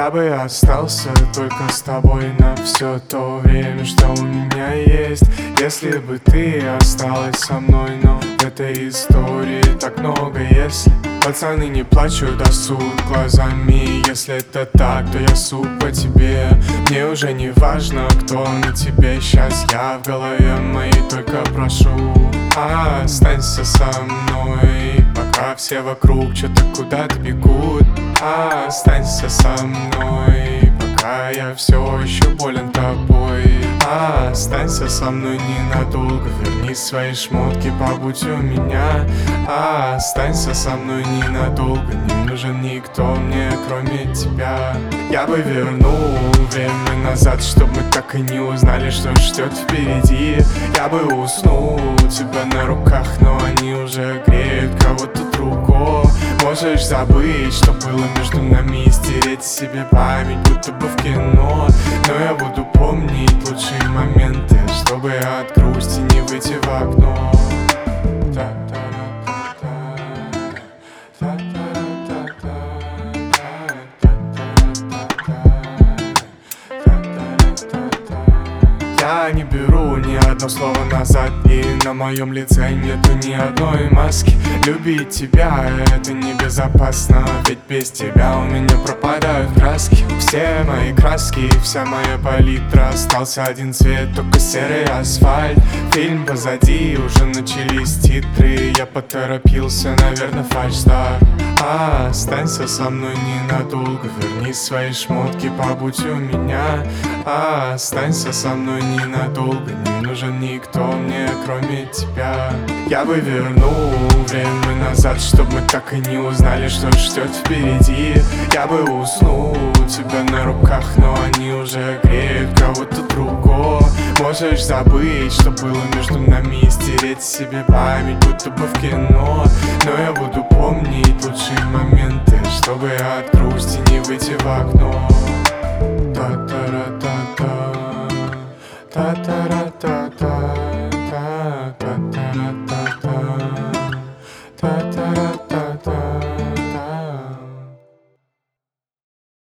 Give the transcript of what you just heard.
Я бы остался только с тобой на все то время, что у меня есть. Если бы ты осталась со мной, но в этой истории так много если. Пацаны не плачут, а суд глазами. Если это так, то я суд по тебе. Мне уже не важно, кто на тебе. Сейчас я в голове моей только прошу: останься со мной, пока все вокруг что-то куда-то бегут. Останься со мной, пока я все еще болен тобой. Останься со мной ненадолго, верни свои шмотки, побудь у меня. Останься со мной ненадолго, не нужен никто мне, кроме тебя. Я бы вернул время назад, чтобы мы так и не узнали, что ждет впереди. Я бы уснул у тебя на руках, но они уже греют кого-то другого. Можешь забыть, что было между нами, и стереть себе память, будто бы в кино. Но я буду помнить лучшие моменты, чтобы от грусти не выйти в окно. Я не беру ни одно слово назад, и на моем лице нету ни одной маски. Любить тебя — это небезопасно, ведь без тебя у меня пропадают краски. Все мои краски, вся моя палитра, остался один цвет, только серый асфальт. Фильм позади, уже начались титры, я поторопился, наверное, фальшстарт. Останься со мной ненадолго, верни свои шмотки, побудь у меня. Останься со мной ненадолго, не нужен никто мне, кроме тебя. Я бы вернул время назад, чтобы мы так и не узнали, что ждет впереди. Я бы уснул у тебя на руках, но они уже греют кого-то другого. Можешь забыть, что было между нами, и стереть себе память, будто бы в кино. Но я буду помнить лучшие моменты, чтобы от грусти не выйти в окно. Та-та-ра-та-та, та-та-ра-та-та.